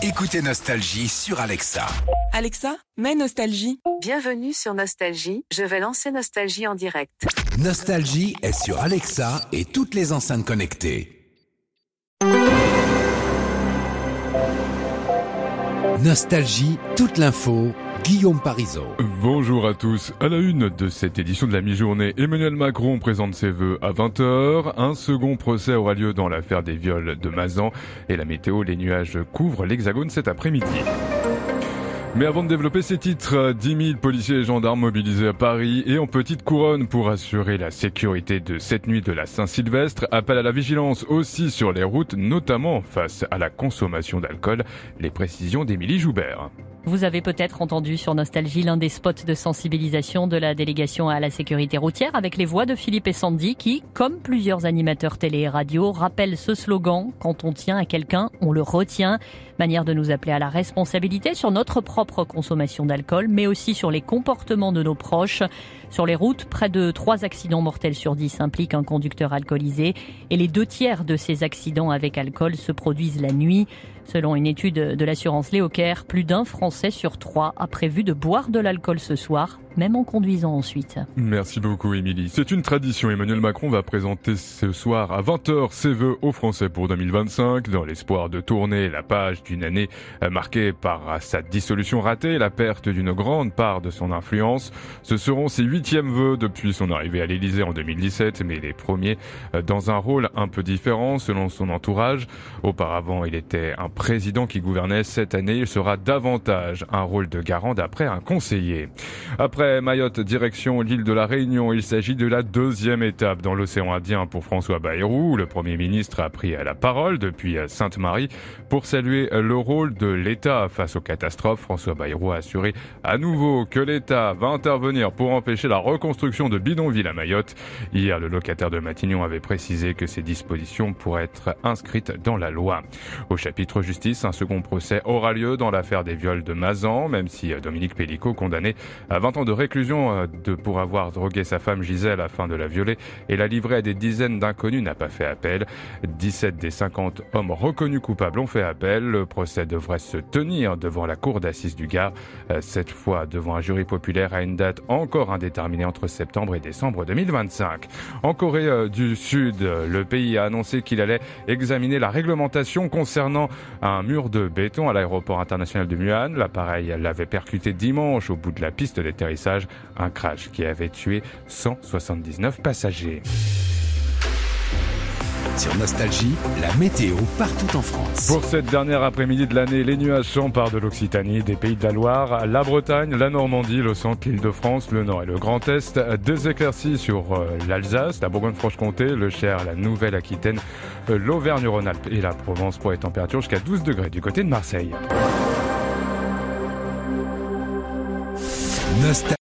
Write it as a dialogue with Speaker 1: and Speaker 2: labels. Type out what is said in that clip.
Speaker 1: Écoutez Nostalgie sur Alexa.
Speaker 2: Alexa, mets Nostalgie.
Speaker 3: Bienvenue sur Nostalgie, je vais lancer Nostalgie en direct.
Speaker 1: Nostalgie est sur Alexa et toutes les enceintes connectées. Nostalgie, toute l'info, Guillaume Parisot.
Speaker 4: Bonjour à tous. À la une de cette édition de la mi-journée, Emmanuel Macron présente ses vœux à 20h. Un second procès aura lieu dans l'affaire des viols de Mazan. Et la météo, les nuages couvrent l'Hexagone cet après-midi. Mais avant de développer ces titres, 10 000 policiers et gendarmes mobilisés à Paris et en petite couronne pour assurer la sécurité de cette nuit de la Saint-Sylvestre. Appel à la vigilance aussi sur les routes, notamment face à la consommation d'alcool. Les précisions d'Émilie Joubert.
Speaker 5: Vous avez peut-être entendu sur Nostalgie l'un des spots de sensibilisation de la délégation à la sécurité routière avec les voix de Philippe et Sandy qui, comme plusieurs animateurs télé et radio, rappellent ce slogan « Quand on tient à quelqu'un, on le retient ». Manière de nous appeler à la responsabilité sur notre propre consommation d'alcool, mais aussi sur les comportements de nos proches. Sur les routes, près de 3 accidents mortels sur 10 impliquent un conducteur alcoolisé et les 2/3 de ces accidents avec alcool se produisent la nuit. Selon une étude de l'assurance Léocare, plus d'un Français sur 3 a prévu de boire de l'alcool ce soir, même en conduisant ensuite.
Speaker 4: Merci beaucoup Émilie. C'est une tradition. Emmanuel Macron va présenter ce soir à 20h ses vœux aux Français pour 2025 dans l'espoir de tourner la page d'une année marquée par sa dissolution ratée et la perte d'une grande part de son influence. Ce seront ses 8e vœux depuis son arrivée à l'Élysée en 2017, mais les premiers dans un rôle un peu différent selon son entourage. Auparavant, il était un président qui gouvernait. Cette année, il sera davantage un rôle de garant d'après un conseiller. Après Mayotte, direction l'île de la Réunion, il s'agit de la 2e étape dans l'océan Indien pour François Bayrou. Le Premier ministre a pris la parole depuis Sainte-Marie pour saluer le rôle de l'État face aux catastrophes. François Bayrou a assuré à nouveau que l'État va intervenir pour empêcher la reconstruction de bidonvilles à Mayotte. Hier, le locataire de Matignon avait précisé que ces dispositions pourraient être inscrites dans la loi. Au chapitre justice, un second procès aura lieu dans l'affaire des viols de Mazan, même si Dominique Pellicot, condamné à 20 ans de réclusion pour avoir drogué sa femme Gisèle afin de la violer et la livrer à des dizaines d'inconnus, n'a pas fait appel. 17 des 50 hommes reconnus coupables ont fait appel. Le procès devrait se tenir devant la cour d'assises du Gard, cette fois devant un jury populaire à une date encore indéterminée entre septembre et décembre 2025. En Corée du Sud, le pays a annoncé qu'il allait examiner la réglementation concernant un mur de béton à l'aéroport international de Muan. L'appareil l'avait percuté dimanche au bout de la piste d'atterrissage, un crash qui avait tué 179 passagers.
Speaker 1: Sur Nostalgie, la météo partout en France.
Speaker 4: Pour cette dernière après-midi de l'année, les nuages s'emparent de l'Occitanie, des Pays de la Loire, la Bretagne, la Normandie, le centre, l'Île-de-France, le Nord et le Grand Est. Des éclaircies sur l'Alsace, la Bourgogne-Franche-Comté, le Cher, la Nouvelle-Aquitaine, l'Auvergne-Rhône-Alpes et la Provence pour les températures jusqu'à 12 degrés du côté de Marseille.